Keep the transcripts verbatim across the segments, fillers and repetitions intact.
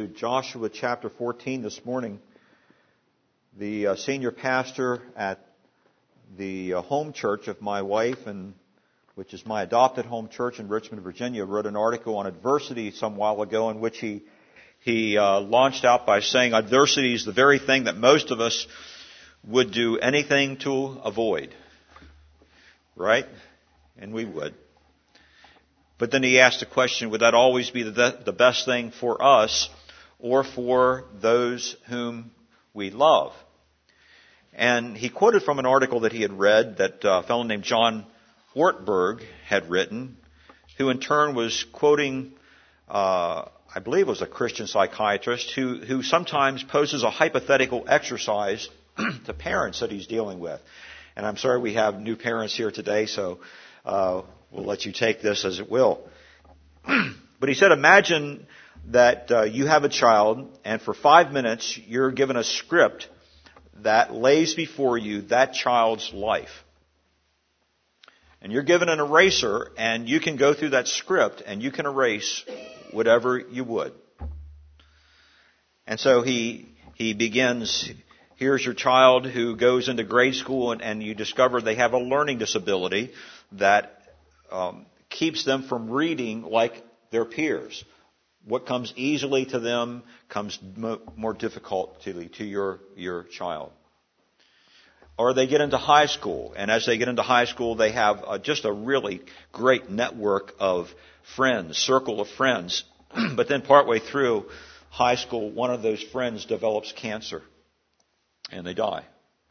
Joshua chapter fourteen this morning. The uh, senior pastor at the uh, home church of my wife, and which is my adopted home church in Richmond, Virginia, wrote an article on adversity some while ago in which he he uh, launched out by saying adversity is the very thing that most of us would do anything to avoid. Right? And we would. But then he asked the question, would that always be the, the best thing for us or for those whom we love? And he quoted from an article that he had read that a fellow named John Ortberg had written, who in turn was quoting, uh, I believe it was a Christian psychiatrist, who, who sometimes poses a hypothetical exercise to parents that he's dealing with. And I'm sorry we have new parents here today, so uh, we'll let you take this as it will. But he said, imagine that uh, you have a child, and for five minutes you're given a script that lays before you that child's life. And you're given an eraser, and you can go through that script, and you can erase whatever you would. And so he he begins, here's your child who goes into grade school, and, and you discover they have a learning disability that um, keeps them from reading like their peers. What comes easily to them comes mo- more difficultly to your, your child. Or they get into high school, and as they get into high school, they have uh, just a really great network of friends, circle of friends. But then partway through high school, one of those friends develops cancer, and they die.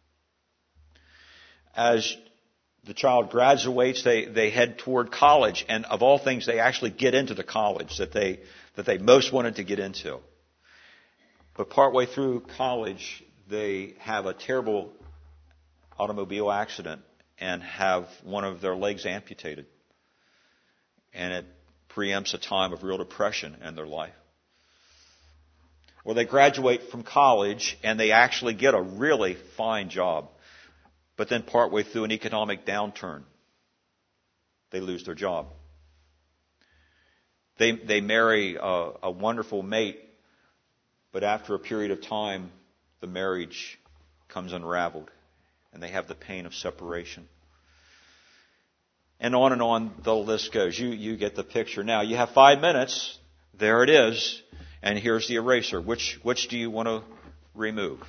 As the child graduates, they, they head toward college, and of all things, they actually get into the college that they that they most wanted to get into. But partway through college, they have a terrible automobile accident and have one of their legs amputated. And it preempts a time of real depression in their life. Or they graduate from college and they actually get a really fine job. But then partway through an economic downturn, they lose their job. They they marry a, a wonderful mate, but after a period of time, the marriage comes unraveled, and they have the pain of separation. And on and on the list goes. You you get the picture. Now, you have five minutes. There it is. And here's the eraser. Which which do you want to remove?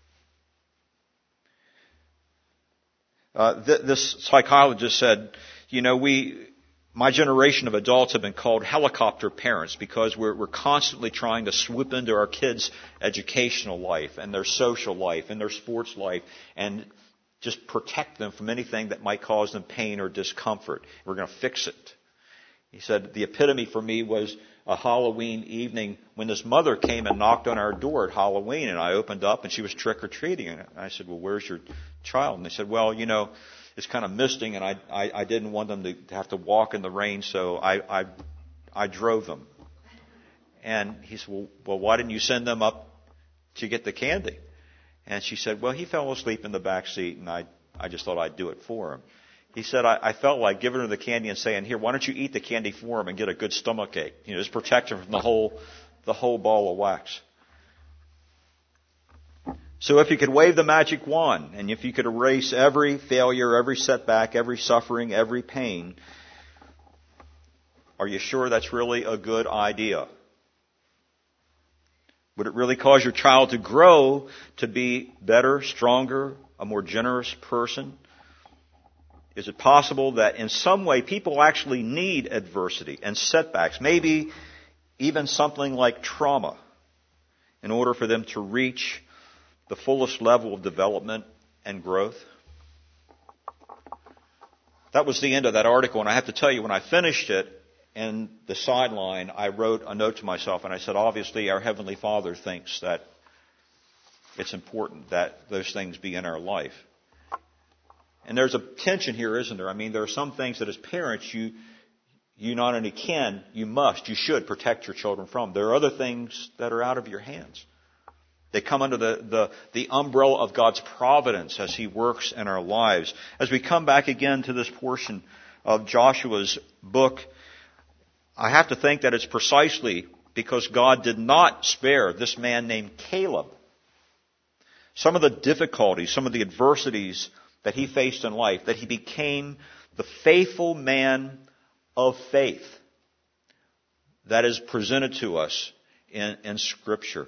Uh, th- this psychologist said, you know, we, my generation of adults have been called helicopter parents because we're, we're constantly trying to swoop into our kids' educational life and their social life and their sports life and just protect them from anything that might cause them pain or discomfort. We're going to fix it. He said, the epitome for me was a Halloween evening when this mother came and knocked on our door at Halloween, and I opened up and she was trick-or-treating. And I said, well, where's your child? And they said, well, you know, it's kind of misting, and I I, I didn't want them to, to have to walk in the rain, so I, I I drove them. And he said, well, well, why didn't you send them up to get the candy? And she said, well, he fell asleep in the back seat, and I I just thought I'd do it for him. He said, I, I felt like giving her the candy and saying, here, why don't you eat the candy for him and get a good stomachache? You know, just protect him from the whole, the whole ball of wax. So if you could wave the magic wand, and if you could erase every failure, every setback, every suffering, every pain, are you sure that's really a good idea? Would it really cause your child to grow to be better, stronger, a more generous person? Is it possible that in some way people actually need adversity and setbacks, maybe even something like trauma, in order for them to reach the fullest level of development and growth? That was the end of that article, and I have to tell you, when I finished it, in the sideline, I wrote a note to myself, and I said, obviously, our Heavenly Father thinks that it's important that those things be in our life. And there's a tension here, isn't there? I mean, there are some things that as parents you you not only can, you must, you should protect your children from. There are other things that are out of your hands. They come under the, the, the umbrella of God's providence as He works in our lives. As we come back again to this portion of Joshua's book, I have to think that it's precisely because God did not spare this man named Caleb. Some of the difficulties, some of the adversities that he faced in life, that he became the faithful man of faith that is presented to us in, in Scripture.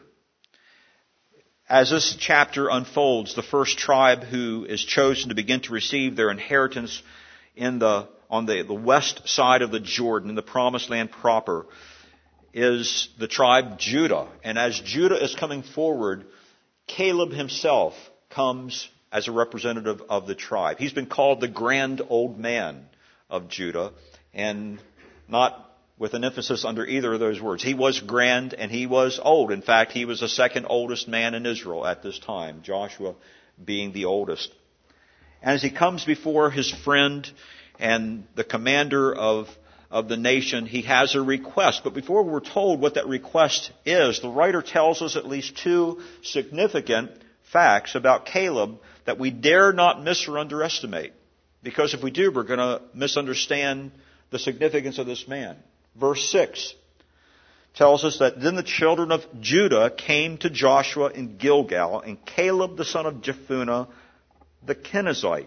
As this chapter unfolds, the first tribe who is chosen to begin to receive their inheritance in the on the, the west side of the Jordan, in the Promised Land proper, is the tribe Judah. And as Judah is coming forward, Caleb himself comes as a representative of the tribe. He's been called the grand old man of Judah, and not with an emphasis under either of those words. He was grand and he was old. In fact, he was the second oldest man in Israel at this time, Joshua being the oldest. And as he comes before his friend and the commander of, of the nation, he has a request. But before we're told what that request is, the writer tells us at least two significant facts about Caleb that we dare not miss or underestimate. Because if we do, we're going to misunderstand the significance of this man. Verse six tells us that then the children of Judah came to Joshua in Gilgal, and Caleb the son of Jephunneh the Kenizzite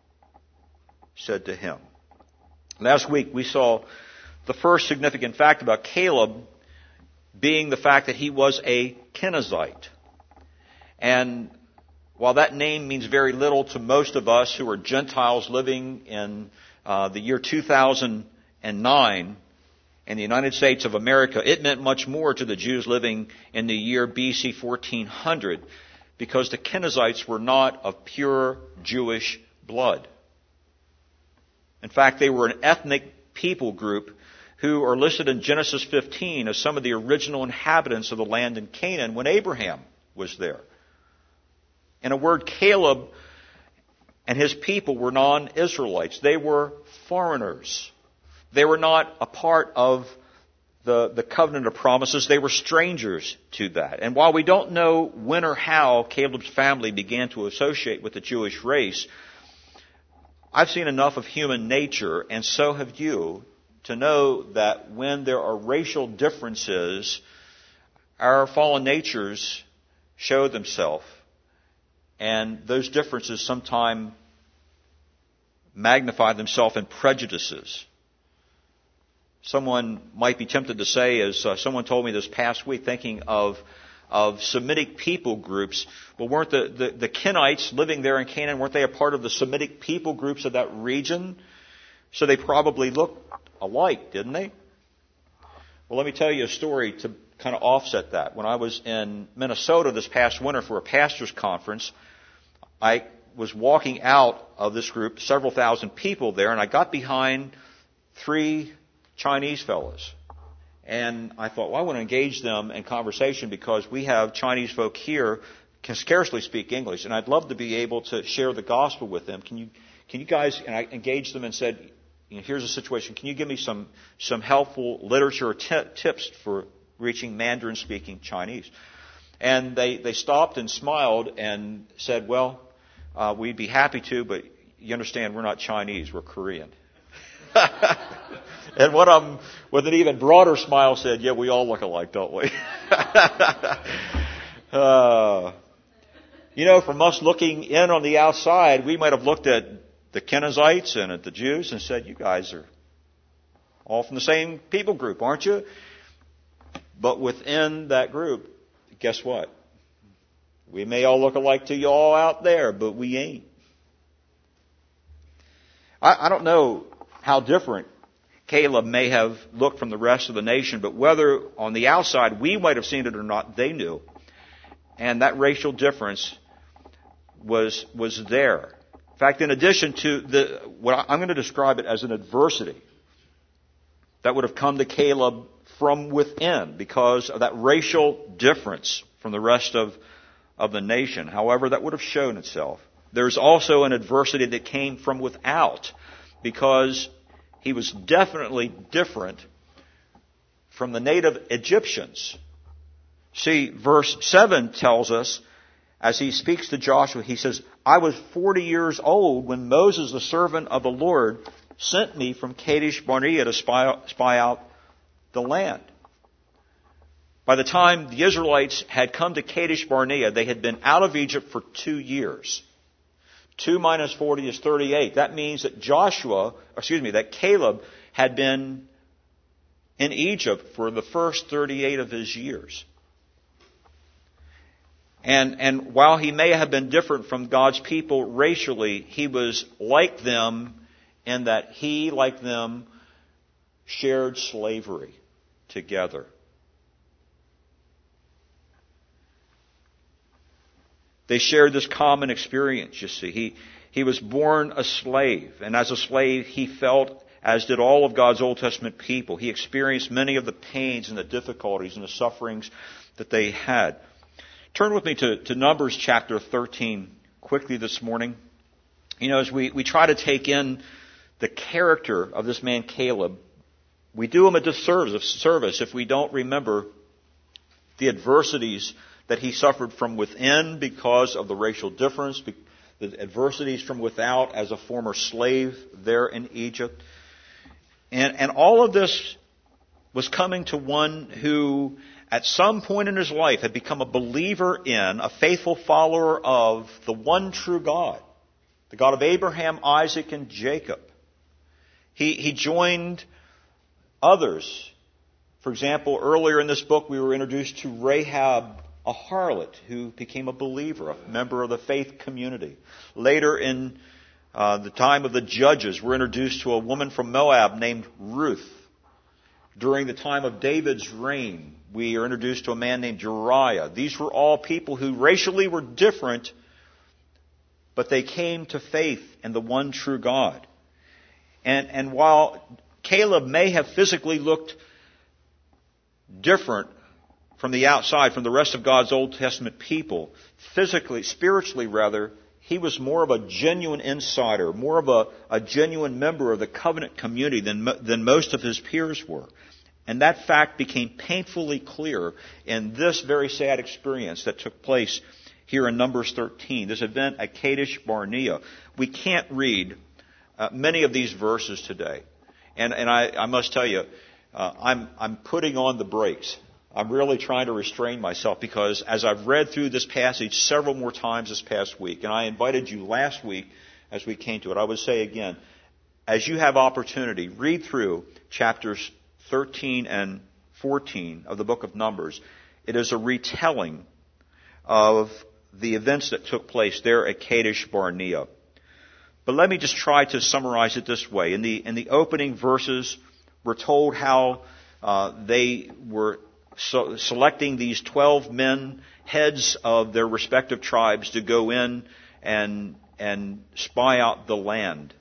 said to him. Last week we saw the first significant fact about Caleb being the fact that he was a Kenizzite. And while that name means very little to most of us who are Gentiles living in uh, the year two thousand nine in the United States of America, it meant much more to the Jews living in the year B C fourteen hundred, because the Kenizzites were not of pure Jewish blood. In fact, they were an ethnic people group who are listed in Genesis fifteen as some of the original inhabitants of the land in Canaan when Abraham was there. In a word, Caleb and his people were non-Israelites. They were foreigners. They were not a part of the, the covenant of promises. They were strangers to that. And while we don't know when or how Caleb's family began to associate with the Jewish race, I've seen enough of human nature, and so have you, to know that when there are racial differences, our fallen natures show themselves. And those differences sometimes magnify themselves in prejudices. Someone might be tempted to say, as uh, someone told me this past week, thinking of of Semitic people groups, well, weren't the, the, the Kenites living there in Canaan, weren't they a part of the Semitic people groups of that region? So they probably looked alike, didn't they? Well, let me tell you a story to kind of offset that. When I was in Minnesota this past winter for a pastor's conference, I was walking out of this group, several thousand people there, and I got behind three Chinese fellows. And I thought, well, I want to engage them in conversation because we have Chinese folk here can scarcely speak English, and I'd love to be able to share the gospel with them. Can you, can you guys, and I engaged them and said, you know, here's the situation. Can you give me some, some helpful literature or t- tips for reaching Mandarin-speaking Chinese? And they, they stopped and smiled and said, well, uh, we'd be happy to, but you understand we're not Chinese, we're Korean. And one of them, with an even broader smile, said, yeah, we all look alike, don't we? uh, you know, from us looking in on the outside, we might have looked at the Kenizzites and at the Jews and said, you guys are all from the same people group, aren't you? But within that group, guess what? We may all look alike to you all out there, but we ain't. I, I don't know how different Caleb may have looked from the rest of the nation, but whether on the outside we might have seen it or not, they knew. And that racial difference was was there. In fact, in addition to the what I'm going to describe it as an adversity that would have come to Caleb from within because of that racial difference from the rest of, of the nation. However, that would have shown itself. There's also an adversity that came from without because he was definitely different from the native Egyptians. See, verse seven tells us, as he speaks to Joshua, he says, I was forty years old when Moses, the servant of the Lord, sent me from Kadesh Barnea to spy, spy out the land. By the time the Israelites had come to Kadesh Barnea, they had been out of Egypt for two years. Two minus forty is thirty-eight. That means that Joshua, excuse me, that Caleb had been in Egypt for the first thirty-eight of his years. And, and while he may have been different from God's people racially, he was like them in that he, like them, shared slavery together. They shared this common experience, you see. He, he was born a slave, and as a slave, he felt, as did all of God's Old Testament people, he experienced many of the pains and the difficulties and the sufferings that they had. Turn with me to, to Numbers chapter thirteen quickly this morning. You know, as we, we try to take in the character of this man Caleb, we do him a disservice service if we don't remember the adversities that he suffered from within because of the racial difference, the adversities from without as a former slave there in Egypt. And, and all of this was coming to one who at some point in his life had become a believer in, a faithful follower of the one true God, the God of Abraham, Isaac, and Jacob. He, he joined others. For example, earlier in this book we were introduced to Rahab, a harlot who became a believer, a member of the faith community. Later in uh, the time of the Judges, we're introduced to a woman from Moab named Ruth. During the time of David's reign, we are introduced to a man named Uriah. These were all people who racially were different, but they came to faith in the one true God. And, and while Caleb may have physically looked different from the outside, from the rest of God's Old Testament people, physically, spiritually rather, he was more of a genuine insider, more of a, a genuine member of the covenant community than, than most of his peers were. And that fact became painfully clear in this very sad experience that took place here in Numbers thirteen, this event at Kadesh Barnea. We can't read uh, many of these verses today. And, and I, I must tell you, uh, I'm, I'm putting on the brakes. I'm really trying to restrain myself because as I've read through this passage several more times this past week, and I invited you last week as we came to it, I would say again, as you have opportunity, read through chapters thirteen and fourteen of the book of Numbers. It is a retelling of the events that took place there at Kadesh Barnea. But let me just try to summarize it this way. In the, in the opening verses, we're told how uh, they were So selecting these twelve men, heads of their respective tribes, to go in and, and spy out the land.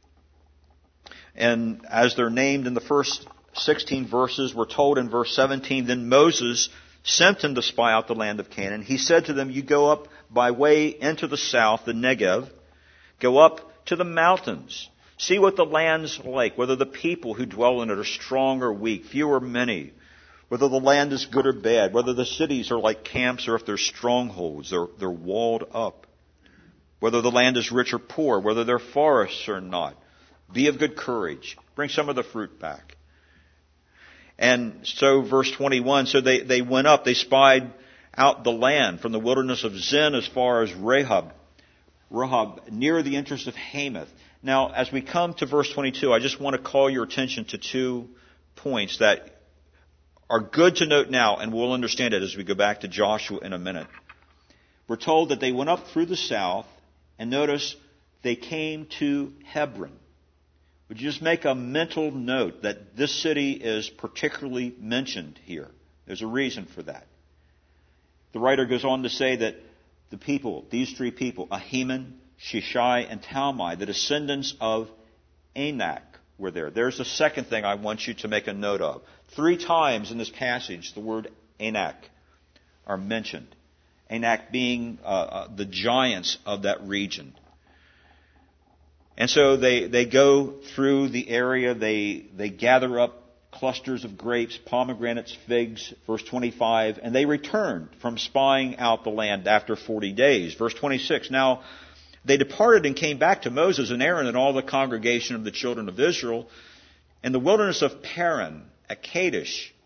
And as they're named in the first sixteen verses, we're told in verse seventeen, then Moses sent them to spy out the land of Canaan. He said to them, you go up by way into the south, the Negev, go up to the mountains. See what the land's like, whether the people who dwell in it are strong or weak, few or many, whether the land is good or bad, whether the cities are like camps or if they're strongholds, they're, they're walled up, whether the land is rich or poor, whether they're forests or not. Be of good courage. Bring some of the fruit back. And so verse twenty-one, so they, they went up, they spied out the land from the wilderness of Zin as far as Rahab, Rahab, near the entrance of Hamath. Now, as we come to verse twenty-two, I just want to call your attention to two points that are good to note now, and we'll understand it as we go back to Joshua in a minute. We're told that they went up through the south, and notice they came to Hebron. Would you just make a mental note that this city is particularly mentioned here? There's a reason for that. The writer goes on to say that the people, these three people, Ahiman, Shishai, and Talmai, the descendants of Anak, were there. There's the second thing I want you to make a note of. Three times in this passage, the word Anak are mentioned. Anak being uh, uh, the giants of that region. And so they, they go through the area, they, they gather up clusters of grapes, pomegranates, figs, verse twenty-five, and they returned from spying out the land after forty days. Verse twenty-six, now they departed and came back to Moses and Aaron and all the congregation of the children of Israel in the wilderness of Paran at Kadesh.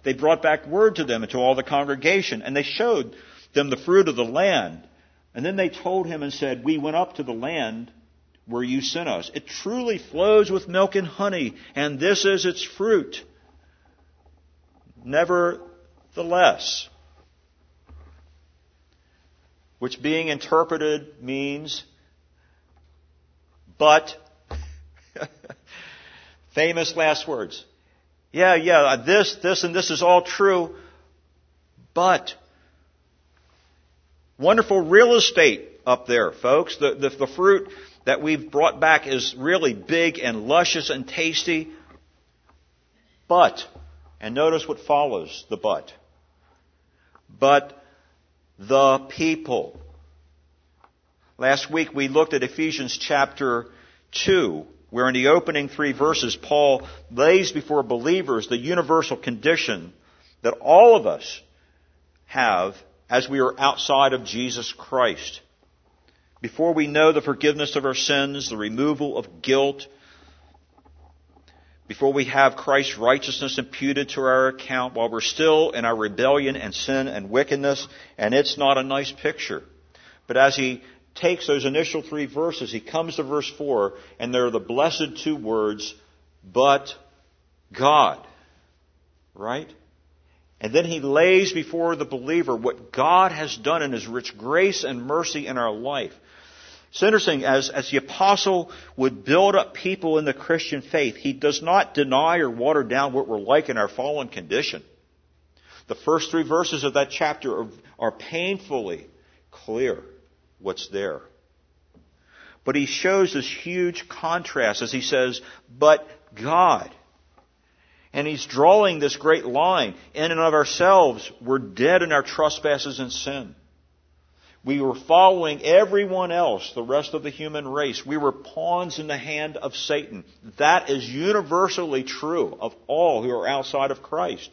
they brought back word to them and to all the congregation, and they showed them the fruit of the land. And then they told him and said, we went up to the land where you sent us. It truly flows with milk and honey, and this is its fruit. Nevertheless, which being interpreted means, but, famous last words. Yeah, yeah, this, this, and this is all true, but, wonderful real estate up there, folks. The, the, the fruit that we've brought back is really big and luscious and tasty, but, and notice what follows the but, but the people. Last week we looked at Ephesians chapter two, where in the opening three verses Paul lays before believers the universal condition that all of us have as we are outside of Jesus Christ. Before we know the forgiveness of our sins, the removal of guilt, before we have Christ's righteousness imputed to our account, while we're still in our rebellion and sin and wickedness, and it's not a nice picture. But as he takes those initial three verses, he comes to verse four, and they're the blessed two words, but God. Right? And then he lays before the believer what God has done in his rich grace and mercy in our life. It's interesting, as, as the apostle would build up people in the Christian faith, he does not deny or water down what we're like in our fallen condition. The first three verses of that chapter are, are painfully clear what's there. But he shows this huge contrast as he says, but God. And he's drawing this great line. In and of ourselves, we're dead in our trespasses and sin. We were following everyone else, the rest of the human race. We were pawns in the hand of Satan. That is universally true of all who are outside of Christ.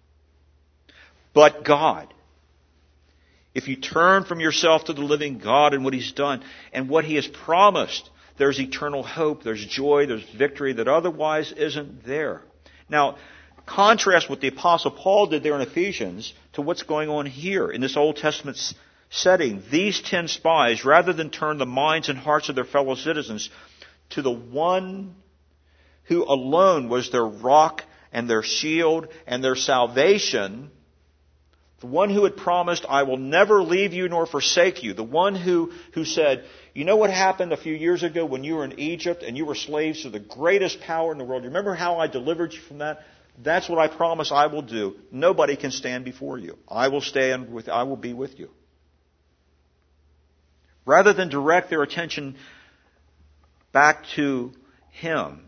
But God, if you turn from yourself to the living God and what He's done and what He has promised, there's eternal hope, there's joy, there's victory that otherwise isn't there. Now, contrast what the Apostle Paul did there in Ephesians to what's going on here in this Old Testament setting. These ten spies, rather than turn the minds and hearts of their fellow citizens to the one who alone was their rock and their shield and their salvation, the one who had promised, I will never leave you nor forsake you, the one who, who said, you know what happened a few years ago when you were in Egypt and you were slaves to the greatest power in the world? Remember how I delivered you from that? That's what I promise I will do. Nobody can stand before you. I will stand with, I will be with you. Rather than direct their attention back to Him,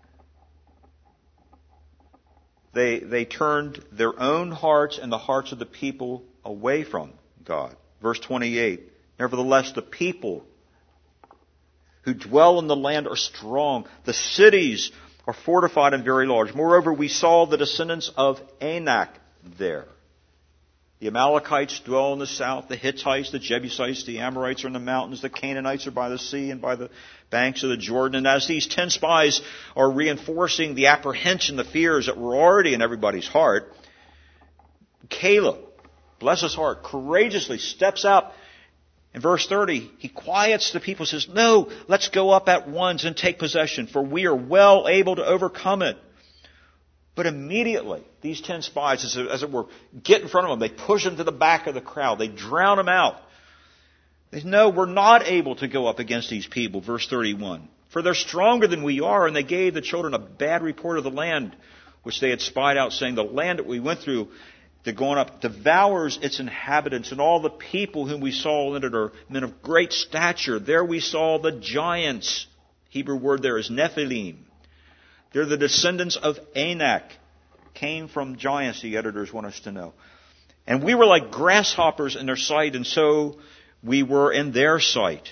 they, they turned their own hearts and the hearts of the people away from God. Verse twenty-eight, nevertheless the people who dwell in the land are strong. The cities are fortified and very large. Moreover, we saw the descendants of Anak there. The Amalekites dwell in the south, the Hittites, the Jebusites, the Amorites are in the mountains, the Canaanites are by the sea and by the banks of the Jordan. And as these ten spies are reinforcing the apprehension, the fears that were already in everybody's heart, Caleb, bless his heart, courageously steps up. In verse thirty, he quiets the people, says, no, let's go up at once and take possession, for we are well able to overcome it. But immediately, these ten spies, as it, as it were, get in front of them. They push them to the back of the crowd. They drown them out. They say, no, we're not able to go up against these people. Verse thirty-one. For they're stronger than we are, and they gave the children a bad report of the land which they had spied out, saying, the land that we went through, they're going up, devours its inhabitants, and all the people whom we saw in it are men of great stature. There we saw the giants. Hebrew word there is Nephilim. They're the descendants of Anak. Came from giants, the editors want us to know. And we were like grasshoppers in their sight, and so we were in their sight.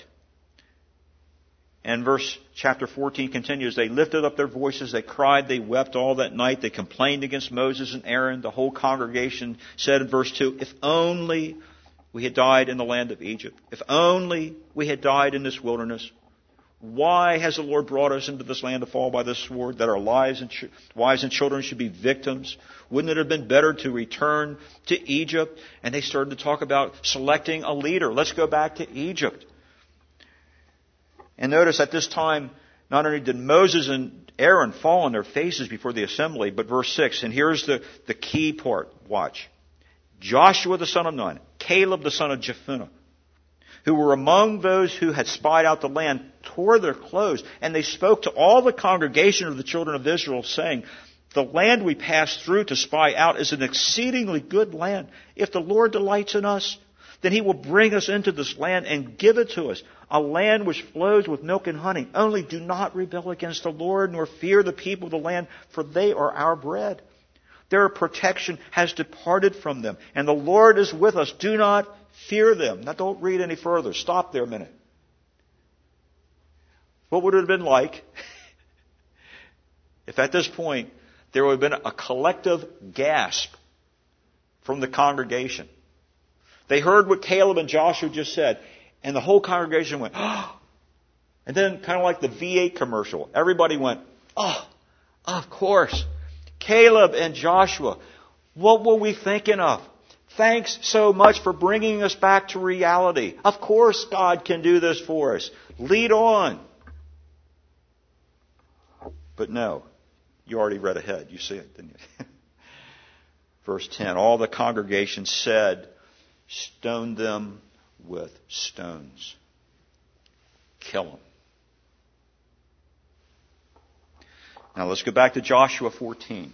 And verse chapter fourteen continues, they lifted up their voices, they cried, they wept all that night, they complained against Moses and Aaron. The whole congregation said in verse two, if only we had died in the land of Egypt. If only we had died in this wilderness. Why has the Lord brought us into this land to fall by this sword, that our lives and ch- wives and children should be victims? Wouldn't it have been better to return to Egypt? And they started to talk about selecting a leader. Let's go back to Egypt. And notice at this time, not only did Moses and Aaron fall on their faces before the assembly, but verse six, and here's the, the key part. Watch. Joshua the son of Nun, Caleb the son of Jephunneh, who were among those who had spied out the land, tore their clothes, and they spoke to all the congregation of the children of Israel, saying, the land we passed through to spy out is an exceedingly good land. If the Lord delights in us, then He will bring us into this land and give it to us, a land which flows with milk and honey. Only do not rebel against the Lord, nor fear the people of the land, for they are our bread. Their protection has departed from them, and the Lord is with us. Do not fear them. Now don't read any further. Stop there a minute. What would it have been like if at this point there would have been a collective gasp from the congregation? They heard what Caleb and Joshua just said, and the whole congregation went, oh. And then kind of like the V eight commercial, everybody went, oh, of course. Caleb and Joshua, what were we thinking of? Thanks so much for bringing us back to reality. Of course God can do this for us. Lead on. But no, you already read ahead. You see it, didn't you? Verse ten, all the congregation said, stone them with stones. Kill them. Now let's go back to Joshua fourteen.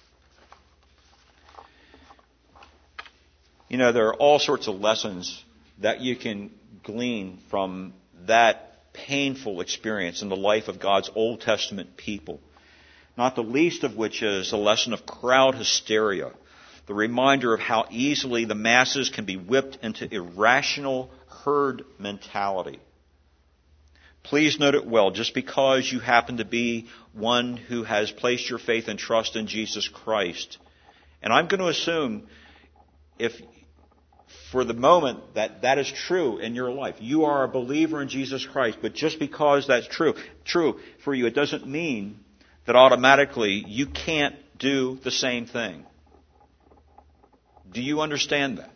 You know, there are all sorts of lessons that you can glean from that painful experience in the life of God's Old Testament people. Not the least of which is the lesson of crowd hysteria, the reminder of how easily the masses can be whipped into irrational herd mentality. Please note it well, just because you happen to be one who has placed your faith and trust in Jesus Christ. And I'm going to assume, if for the moment, that that is true in your life. You are a believer in Jesus Christ, but just because that's true, true for you, it doesn't mean that automatically you can't do the same thing. Do you understand that?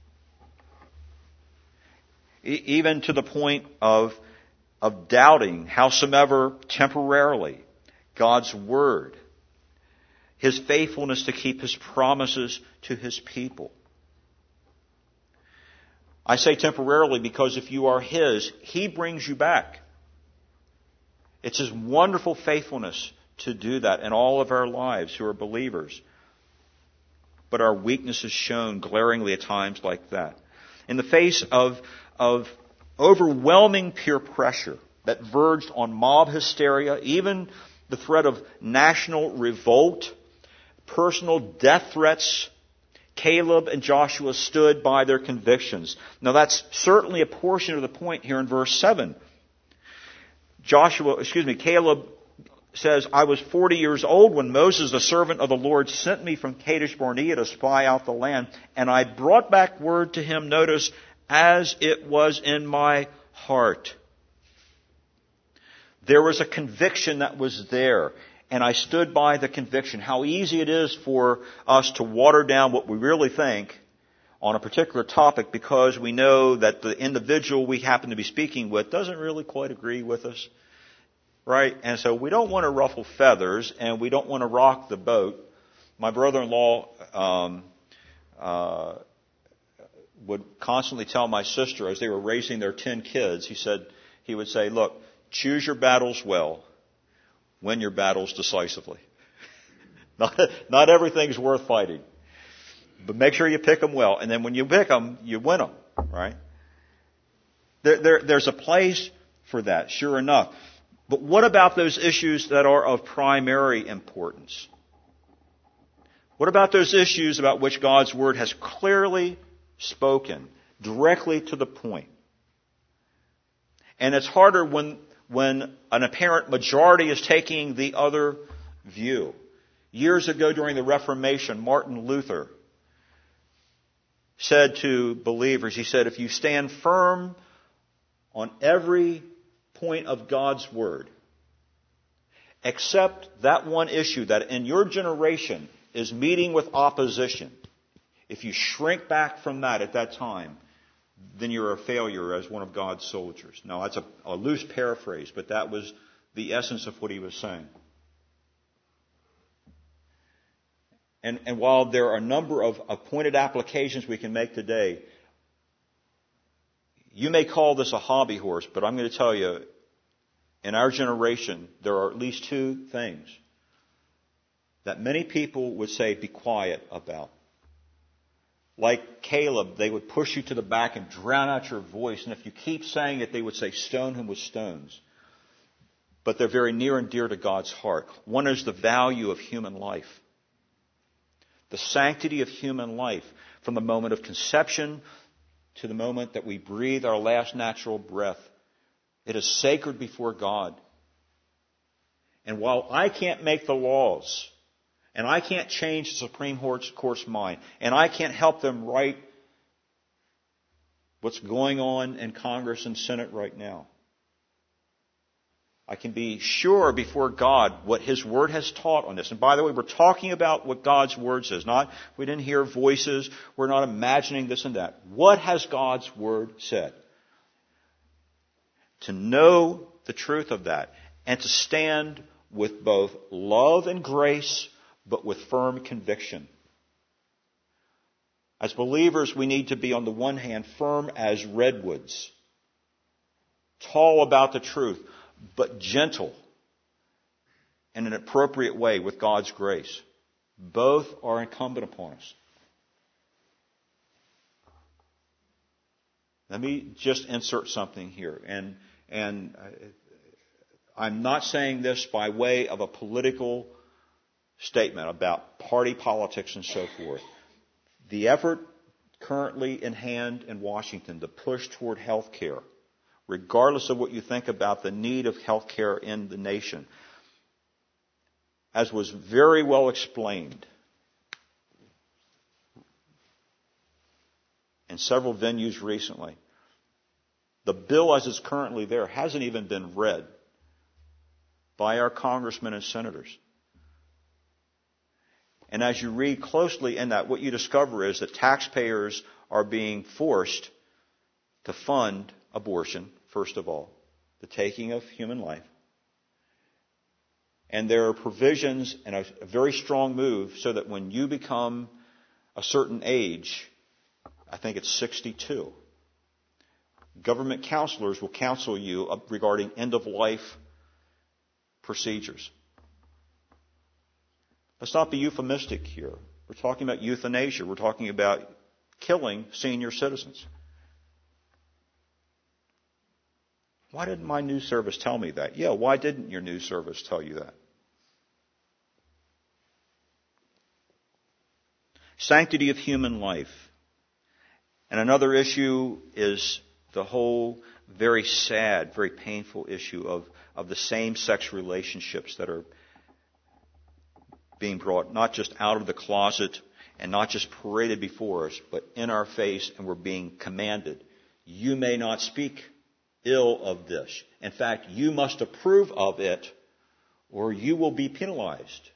E- even to the point of of doubting, howsoever temporarily, God's Word, His faithfulness to keep His promises to His people. I say temporarily because if you are His, He brings you back. It's His wonderful faithfulness to do that in all of our lives who are believers. But our weakness is shown glaringly at times like that. In the face of, of overwhelming peer pressure that verged on mob hysteria, even the threat of national revolt, personal death threats, Caleb and Joshua stood by their convictions. Now that's certainly a portion of the point here in verse seven. Joshua, excuse me, Caleb says, I was forty years old when Moses, the servant of the Lord, sent me from Kadesh Barnea to spy out the land, and I brought back word to him, notice, as it was in my heart. There was a conviction that was there, and I stood by the conviction. How easy it is for us to water down what we really think on a particular topic because we know that the individual we happen to be speaking with doesn't really quite agree with us. Right? And so we don't want to ruffle feathers, and we don't want to rock the boat. My brother-in-law um, uh, would constantly tell my sister as they were raising their ten kids, he said, he would say, look, choose your battles well, win your battles decisively. not, not everything's worth fighting, but make sure you pick them well. And then when you pick them, you win them, right? There, there, there's a place for that, sure enough. But what about those issues that are of primary importance? What about those issues about which God's Word has clearly spoken, directly to the point? And it's harder when, when an apparent majority is taking the other view. Years ago during the Reformation, Martin Luther said to believers, he said, if you stand firm on every point of God's Word, except that one issue that in your generation is meeting with opposition, if you shrink back from that at that time, then you're a failure as one of God's soldiers. Now, that's a, a loose paraphrase, but that was the essence of what he was saying. And, and while there are a number of, of pointed applications we can make today, you may call this a hobby horse, but I'm going to tell you, in our generation, there are at least two things that many people would say be quiet about. Like Caleb, they would push you to the back and drown out your voice. And if you keep saying it, they would say, stone him with stones. But they're very near and dear to God's heart. One is the value of human life. The sanctity of human life from the moment of conception to the moment that we breathe our last natural breath. It is sacred before God. And while I can't make the laws, and I can't change the Supreme Court's mind, and I can't help them right what's going on in Congress and Senate right now, I can be sure before God what His Word has taught on this. And by the way, we're talking about what God's Word says. Not, we didn't hear voices. We're not imagining this and that. What has God's Word said? To know the truth of that and to stand with both love and grace, but with firm conviction. As believers, we need to be, on the one hand, firm as redwoods, tall about the truth, but gentle in an appropriate way with God's grace. Both are incumbent upon us. Let me just insert something here. And, and I'm not saying this by way of a political statement about party politics and so forth. The effort currently in hand in Washington to push toward health care, regardless of what you think about the need of health care in the nation, as was very well explained in several venues recently, the bill as it's currently there hasn't even been read by our congressmen and senators. And as you read closely in that, what you discover is that taxpayers are being forced to fund abortion, first of all, the taking of human life. And there are provisions and a, a very strong move so that when you become a certain age, I think it's sixty-two, government counselors will counsel you regarding end-of-life procedures. Let's not be euphemistic here. We're talking about euthanasia. We're talking about killing senior citizens. Why didn't my news service tell me that? Yeah, why didn't your news service tell you that? Sanctity of human life. And another issue is the whole very sad, very painful issue of, of the same-sex relationships that are being brought not just out of the closet and not just paraded before us, but in our face, and we're being commanded, you may not speak ill of this. In fact, you must approve of it, or you will be penalized.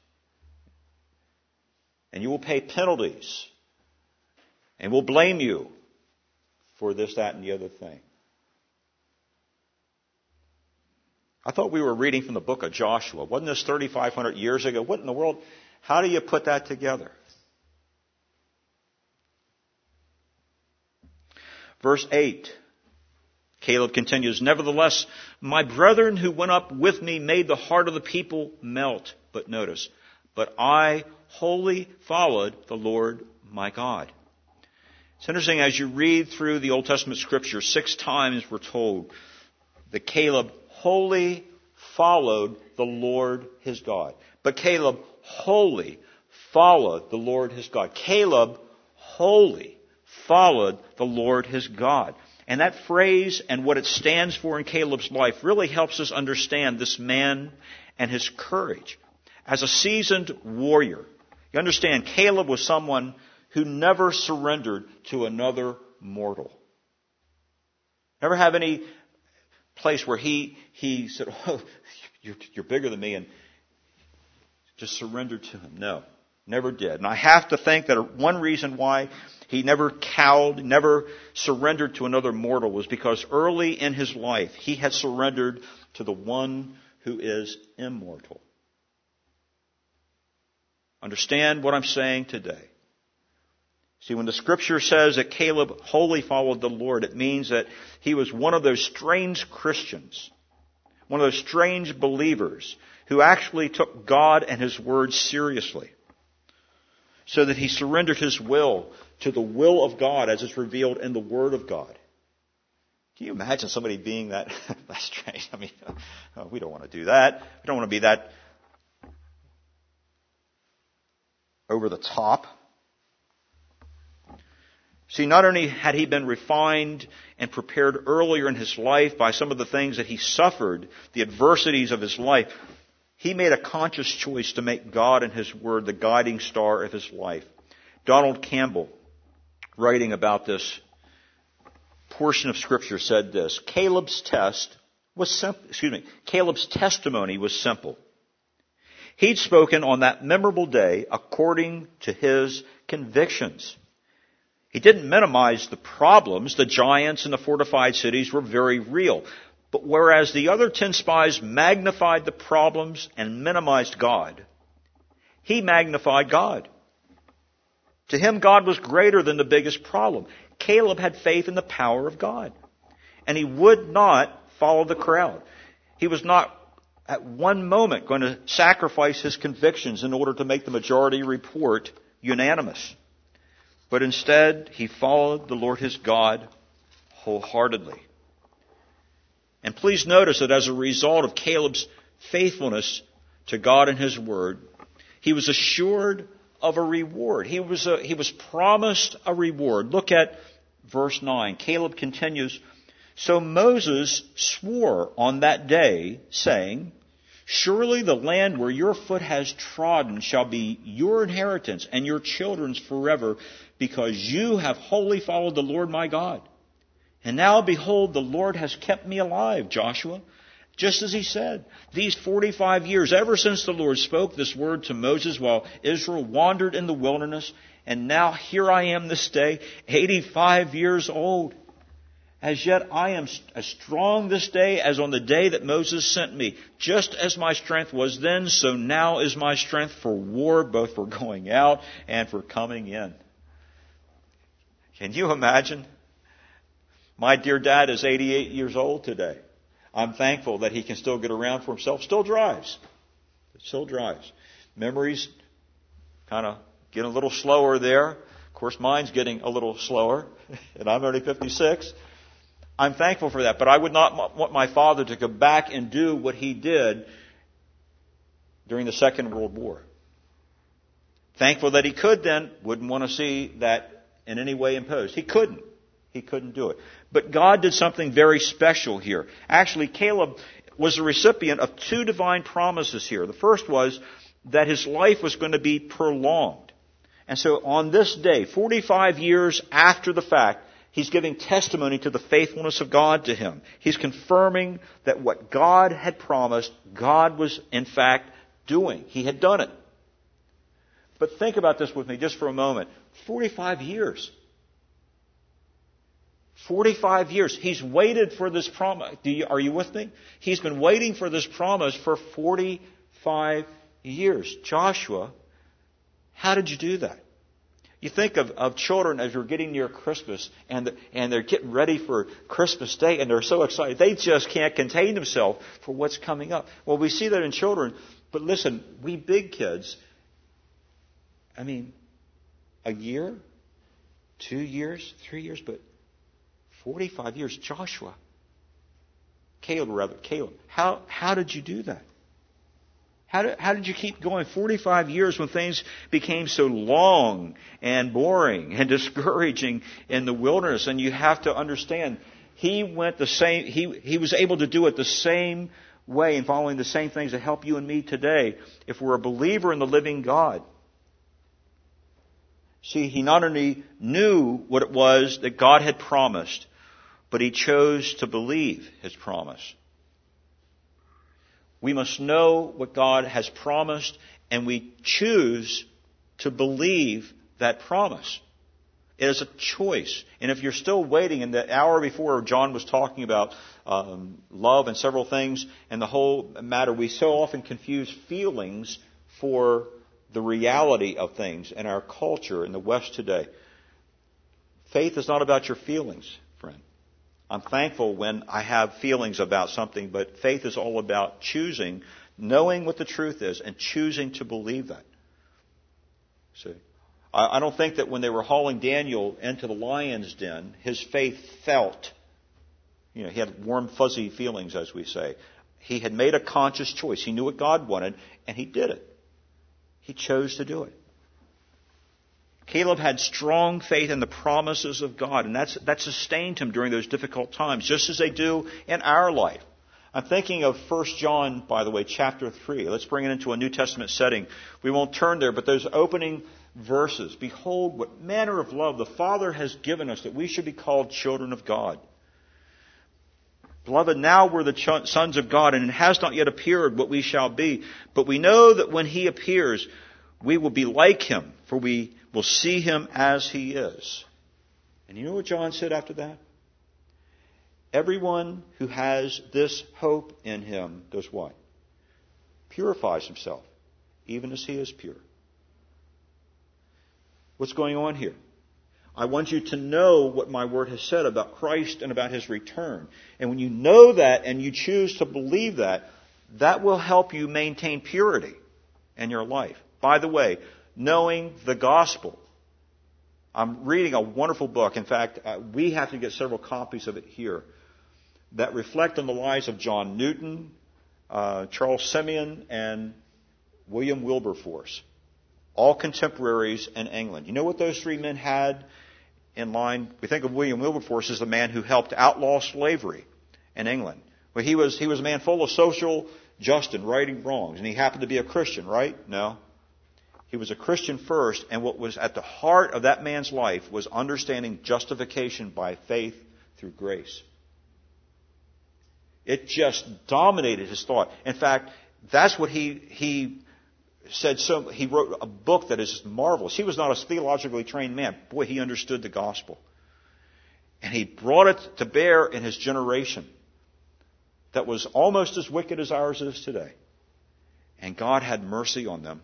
And you will pay penalties. And we'll blame you for this, that, and the other thing. I thought we were reading from the book of Joshua. Wasn't this thirty-five hundred years ago? What in the world? How do you put that together? Verse eight. Caleb continues, nevertheless, my brethren who went up with me made the heart of the people melt. But notice, but I wholly followed the Lord my God. It's interesting, as you read through the Old Testament scripture, six times we're told that Caleb wholly followed the Lord his God. But Caleb wholly followed the Lord his God. Caleb wholly followed the Lord his God. And that phrase and what it stands for in Caleb's life really helps us understand this man and his courage. As a seasoned warrior, you understand Caleb was someone who never surrendered to another mortal. Never have any place where he he said, "Oh, you're, you're bigger than me," and just surrendered to him. No, never did. And I have to think that one reason why he never cowed, never surrendered to another mortal was because early in his life he had surrendered to the one who is immortal. Understand what I'm saying today. See, when the scripture says that Caleb wholly followed the Lord, it means that he was one of those strange Christians, one of those strange believers who actually took God and his word seriously, so that he surrendered his will to the will of God as it's revealed in the word of God. Can you imagine somebody being that? That's strange. I mean, uh, we don't want to do that. We don't want to be that over the top. See, not only had he been refined and prepared earlier in his life by some of the things that he suffered, the adversities of his life, he made a conscious choice to make God and his word the guiding star of his life. Donald Campbell, writing about this portion of scripture, said this: Caleb's test was simple, excuse me, Caleb's testimony was simple. He'd spoken on that memorable day according to his convictions. He didn't minimize the problems. The giants and the fortified cities were very real. But whereas the other ten spies magnified the problems and minimized God, he magnified God. To him, God was greater than the biggest problem. Caleb had faith in the power of God. And he would not follow the crowd. He was not at one moment going to sacrifice his convictions in order to make the majority report unanimous. But instead, he followed the Lord his God wholeheartedly. And please notice that as a result of Caleb's faithfulness to God and his word, he was assured of a reward. He was a, he was promised a reward. Look at verse nine. Caleb continues, "So Moses swore on that day, saying, 'Surely the land where your foot has trodden shall be your inheritance and your children's forever, because you have wholly followed the Lord my God. And now, behold, the Lord has kept me alive, Joshua, just as he said, these forty-five years, ever since the Lord spoke this word to Moses while Israel wandered in the wilderness. And now here I am this day, eighty-five years old. As yet I am as strong this day as on the day that Moses sent me. Just as my strength was then, so now is my strength for war, both for going out and for coming in.'" Can you imagine? My dear dad is eighty-eight years old today. I'm thankful that he can still get around for himself. Still drives. Still drives. Memories kind of get a little slower there. Of course, mine's getting a little slower, and I'm only fifty-six. I'm thankful for that, but I would not want my father to go back and do what he did during the Second World War. Thankful that he could then, wouldn't want to see that in any way imposed. He couldn't. He couldn't do it. But God did something very special here. Actually, Caleb was the recipient of two divine promises here. The first was that his life was going to be prolonged. And so on this day, forty-five years after the fact, he's giving testimony to the faithfulness of God to him. He's confirming that what God had promised, God was in fact doing. He had done it. But think about this with me just for a moment. forty-five years. forty-five years. He's waited for this promise. Do you, are you with me? He's been waiting for this promise for forty-five years. Joshua, how did you do that? You think of, of children as you're getting near Christmas and, the, and they're getting ready for Christmas Day and they're so excited. They just can't contain themselves for what's coming up. Well, we see that in children. But listen, we big kids, I mean, a year, two years, three years, but forty-five years. Joshua, Caleb rather, Caleb, how, how did you do that? How did, how did you keep going forty-five years when things became so long and boring and discouraging in the wilderness? And you have to understand, he went the same, he, he was able to do it the same way and following the same things that help you and me today if we're a believer in the living God. See, he not only knew what it was that God had promised, but he chose to believe his promise. We must know what God has promised, and we choose to believe that promise. It is a choice. And if you're still waiting, in the hour before John was talking about um, love and several things and the whole matter, we so often confuse feelings for the reality of things in our culture in the West today. Faith is not about your feelings, friend. I'm thankful when I have feelings about something, but faith is all about choosing, knowing what the truth is, and choosing to believe that. See? I don't think that when they were hauling Daniel into the lion's den, his faith felt, you know, he had warm, fuzzy feelings, as we say. He had made a conscious choice. He knew what God wanted, and he did it. He chose to do it. Caleb had strong faith in the promises of God, and that's, that sustained him during those difficult times, just as they do in our life. I'm thinking of First John, by the way, chapter three. Let's bring it into a New Testament setting. We won't turn there, but those opening verses. Behold, what manner of love the Father has given us, that we should be called children of God. Beloved, now we're the ch- sons of God, and it has not yet appeared what we shall be. But we know that when he appears, we will be like him, for we will see him as he is. And you know what John said after that? Everyone who has this hope in him does what? Purifies himself, even as he is pure. What's going on here? I want you to know what my word has said about Christ and about his return. And when you know that and you choose to believe that, that will help you maintain purity in your life. By the way, knowing the gospel. I'm reading a wonderful book. In fact, uh, we have to get several copies of it here that reflect on the lives of John Newton, uh, Charles Simeon, and William Wilberforce. All contemporaries in England. You know what those three men had in line? We think of William Wilberforce as the man who helped outlaw slavery in England. Well, he was, he was a man full of social justice and righting wrongs, and he happened to be a Christian, right? No. He was a Christian first, and what was at the heart of that man's life was understanding justification by faith through grace. It just dominated his thought. In fact, that's what he he said. So he wrote a book that is marvelous. He was not a theologically trained man. Boy, he understood the gospel. And he brought it to bear in his generation that was almost as wicked as ours is today. And God had mercy on them.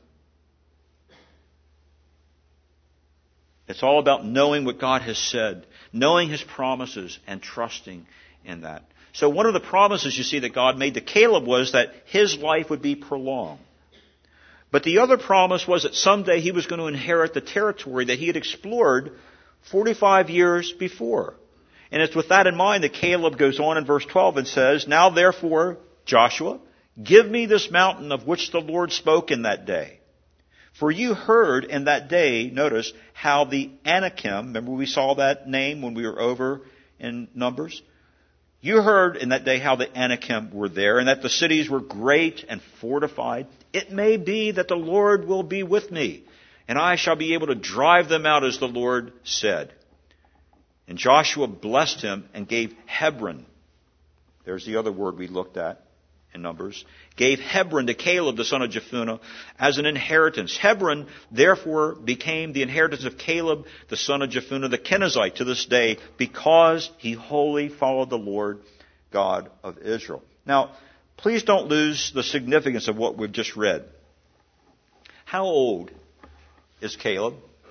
It's all about knowing what God has said, knowing his promises, and trusting in that. So one of the promises you see that God made to Caleb was that his life would be prolonged. But the other promise was that someday he was going to inherit the territory that he had explored forty-five years before. And it's with that in mind that Caleb goes on in verse twelve and says, Now therefore, Joshua, give me this mountain of which the Lord spoke in that day. For you heard in that day, notice, how the Anakim, remember we saw that name when we were over in Numbers? You heard in that day how the Anakim were there, and that the cities were great and fortified. It may be that the Lord will be with me, and I shall be able to drive them out as the Lord said. And Joshua blessed him and gave Hebron. There's the other word we looked at in Numbers. Gave Hebron to Caleb, the son of Jephunneh, as an inheritance. Hebron, therefore, became the inheritance of Caleb, the son of Jephunneh, the Kenizzite, to this day, because he wholly followed the Lord God of Israel. Now, please don't lose the significance of what we've just read. How old is Caleb?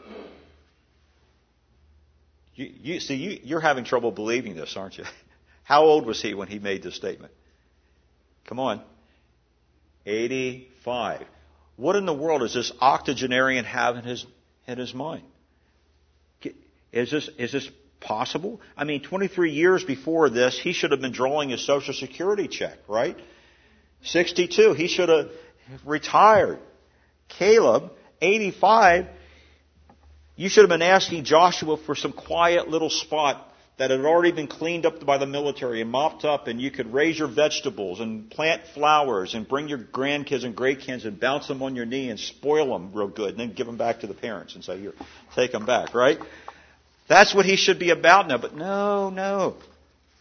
You, you see, you, you're having trouble believing this, aren't you? How old was he when he made this statement? Come on. eighty-five. What in the world does this octogenarian have in his, in his mind? Is this, is this possible? I mean, twenty-three years before this, he should have been drawing his Social Security check, right? sixty-two, he should have retired. Caleb, eighty-five, you should have been asking Joshua for some quiet little spot that had already been cleaned up by the military and mopped up, and you could raise your vegetables and plant flowers and bring your grandkids and great-kids and bounce them on your knee and spoil them real good and then give them back to the parents and say, here, take them back, right? That's what he should be about now. But no, no.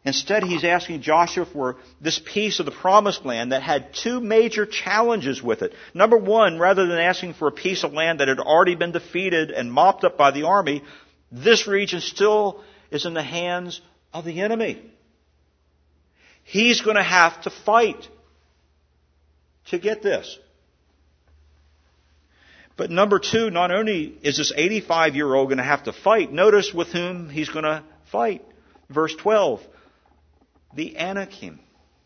Instead, he's asking Joshua for this piece of the promised land that had two major challenges with it. Number one, rather than asking for a piece of land that had already been defeated and mopped up by the army, this region still is in the hands of the enemy. He's going to have to fight to get this. But number two, not only is this eighty-five-year-old going to have to fight, notice with whom he's going to fight. Verse twelve, the Anakim.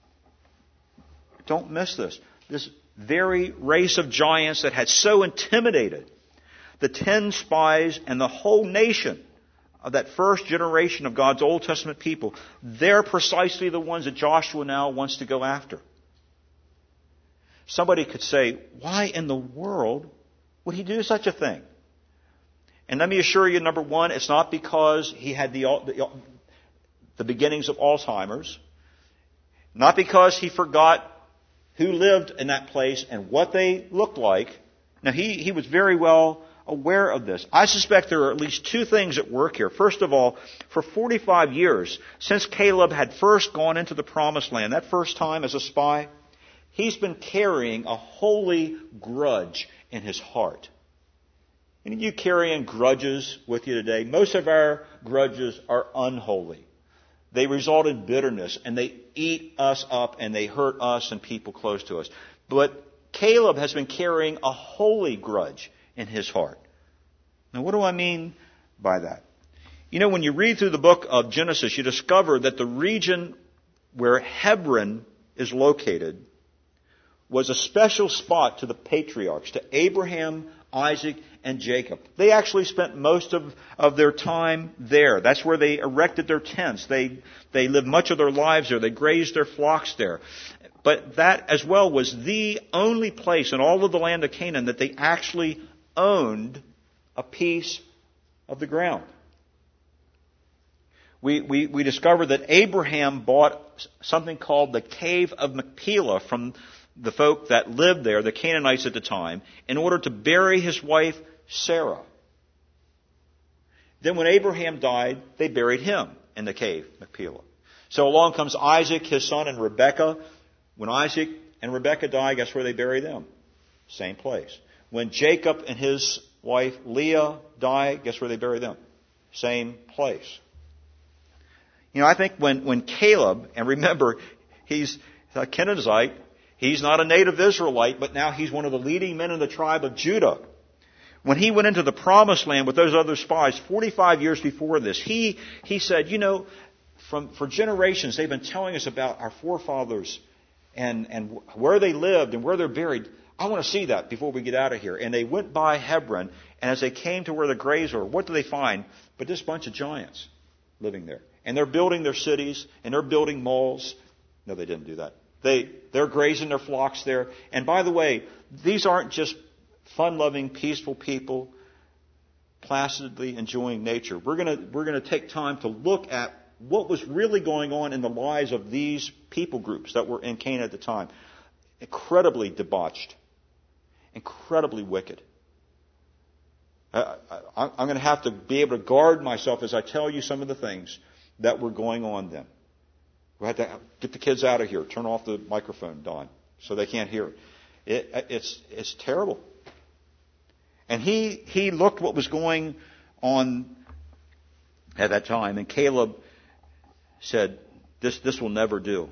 Don't miss this. This very race of giants that had so intimidated the ten spies and the whole nation of that first generation of God's Old Testament people, they're precisely the ones that Joshua now wants to go after. Somebody could say, why in the world would he do such a thing? And let me assure you, number one, it's not because he had the, the, the beginnings of Alzheimer's. Not because he forgot who lived in that place and what they looked like. Now, he, he was very well aware of this. I suspect there are at least two things at work here. First of all, for forty-five years, since Caleb had first gone into the Promised Land, that first time as a spy, he's been carrying a holy grudge in his heart. Any of you carrying grudges with you today? Most of our grudges are unholy. They result in bitterness, and they eat us up, and they hurt us and people close to us. But Caleb has been carrying a holy grudge in his heart. Now, what do I mean by that? You know, when you read through the book of Genesis, you discover that the region where Hebron is located was a special spot to the patriarchs, to Abraham, Isaac, and Jacob. They actually spent most of, of their time there. That's where they erected their tents. They, they lived much of their lives there. They grazed their flocks there. But that as well was the only place in all of the land of Canaan that they actually owned a piece of the ground. We, we, we discovered that Abraham bought something called the Cave of Machpelah from the folk that lived there, the Canaanites at the time, in order to bury his wife Sarah. Then when Abraham died, they buried him in the cave, Machpelah. So along comes Isaac, his son, and Rebekah. When Isaac and Rebekah die, guess where they bury them? Same place. When Jacob and his wife Leah die, guess where they bury them? Same place. You know, I think when, when Caleb, and remember, he's a Kenizzite, he's not a native Israelite, but now he's one of the leading men in the tribe of Judah. When he went into the Promised Land with those other spies, forty-five years before this, he, he said, you know, from, for generations they've been telling us about our forefathers and, and where they lived and where they're buried. I want to see that before we get out of here. And they went by Hebron, and as they came to where the graves were, what do they find? But this bunch of giants living there. And they're building their cities, and they're building malls. No, they didn't do that. They, they're grazing their flocks there. And by the way, these aren't just fun-loving, peaceful people placidly enjoying nature. We're going to, we're going to take time to look at what was really going on in the lives of these people groups that were in Canaan at the time. Incredibly debauched. Incredibly wicked. I, I, I'm going to have to be able to guard myself as I tell you some of the things that were going on then. We had to get the kids out of here. Turn off the microphone, Don, so they can't hear it. it it's it's terrible. And he he looked what was going on at that time, and Caleb said, "This this will never do."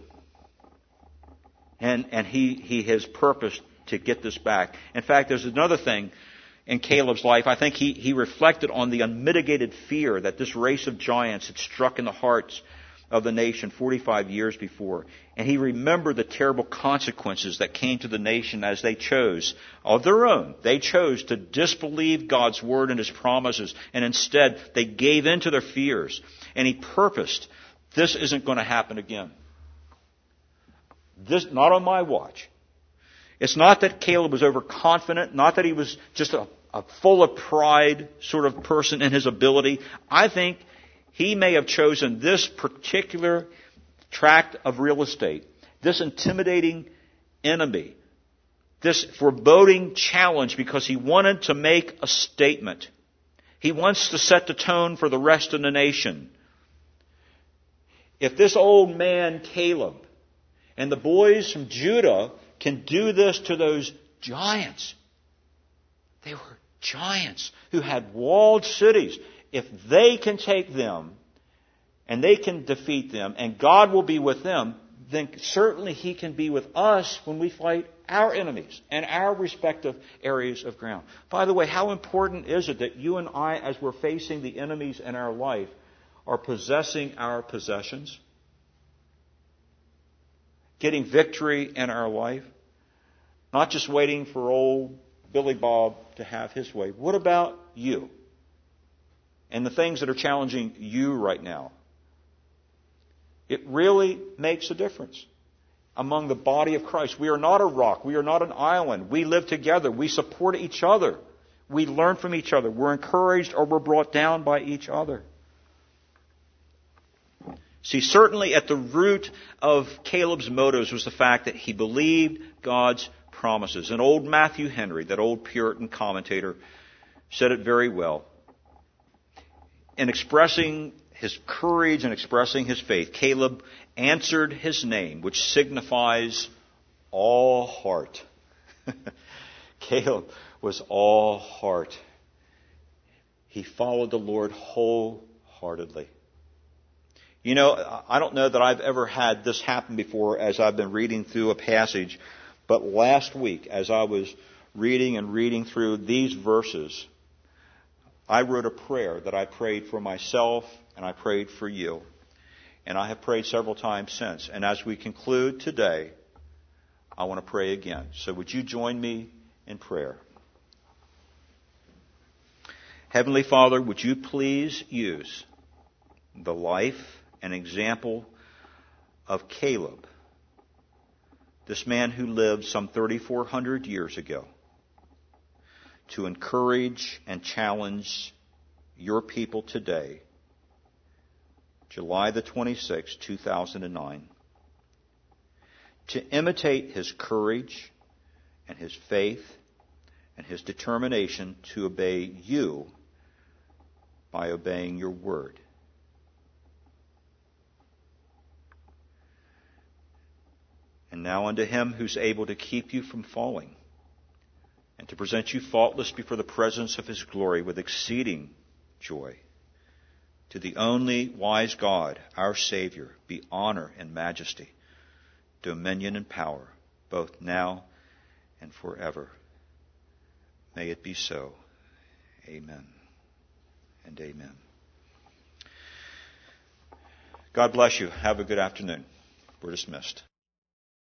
And and he he has purposed to get this back. In fact, there's another thing in Caleb's life. I think he he reflected on the unmitigated fear that this race of giants had struck in the hearts of the nation forty-five years before. And he remembered the terrible consequences that came to the nation as they chose, of their own, they chose to disbelieve God's word and his promises, and instead they gave in to their fears. And he purposed, this isn't going to happen again. This, not on my watch. It's not that Caleb was overconfident, not that he was just a, a full of pride sort of person in his ability. I think he may have chosen this particular tract of real estate, this intimidating enemy, this foreboding challenge, because he wanted to make a statement. He wants to set the tone for the rest of the nation. If this old man, Caleb, and the boys from Judah can do this to those giants, they were giants who had walled cities. If they can take them and they can defeat them and God will be with them, then certainly He can be with us when we fight our enemies and our respective areas of ground. By the way, how important is it that you and I, as we're facing the enemies in our life, are possessing our possessions? Getting victory in our life? Not just waiting for old Billy Bob to have his way. What about you? And the things that are challenging you right now? It really makes a difference among the body of Christ. We are not a rock. We are not an island. We live together. We support each other. We learn from each other. We're encouraged or we're brought down by each other. See, certainly at the root of Caleb's motives was the fact that he believed God's promises. And old Matthew Henry, that old Puritan commentator, said it very well. In expressing his courage and expressing his faith, Caleb answered his name, which signifies all heart. Caleb was all heart. He followed the Lord wholeheartedly. You know, I don't know that I've ever had this happen before as I've been reading through a passage, but last week as I was reading and reading through these verses, I wrote a prayer that I prayed for myself and I prayed for you. And I have prayed several times since. And as we conclude today, I want to pray again. So would you join me in prayer? Heavenly Father, would you please use the life and example of Caleb, this man who lived some thirty-four hundred years ago, to encourage and challenge your people today, July the twenty-sixth, two thousand nine, to imitate his courage and his faith and his determination to obey you by obeying your word. And now unto him who's able to keep you from falling and to present you faultless before the presence of his glory with exceeding joy, to the only wise God, our Savior, be honor and majesty, dominion and power, both now and forever. May it be so. Amen and amen. God bless you. Have a good afternoon. We're dismissed.